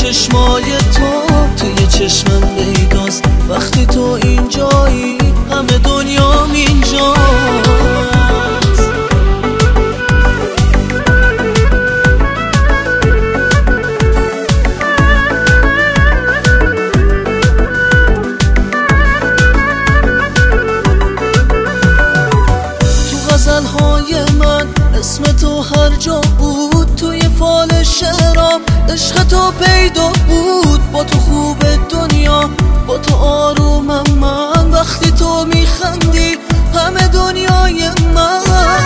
چشمای توی چشمم پیداست. وقتی تو اینجایی همه دنیام اینجاست. تو غزلهای من اسم تو هر جا بود، توی فال شعرام عشق تو پیدا بود. با تو خوب دنیا، با تو آرومم من. وقتی تو میخندی همه دنیای من.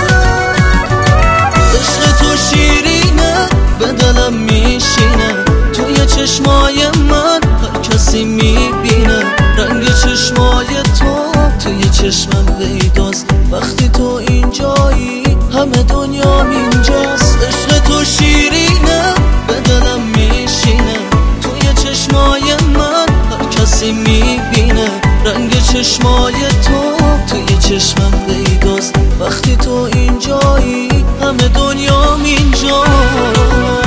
عشق تو شیرینه به دلم میشینه، توی چشمای من هر کسی میبینه. رنگ چشمای توی چشمم پیداست. وقتی تو اینجایی همه دنیا اینجاست. عشق تو شیرینه به دلم میشینه، توی چشمای من هر کسی میبینه. رنگ چشمای توی چشمم پیداست. وقتی تو اینجایی همه دنیا اینجاست.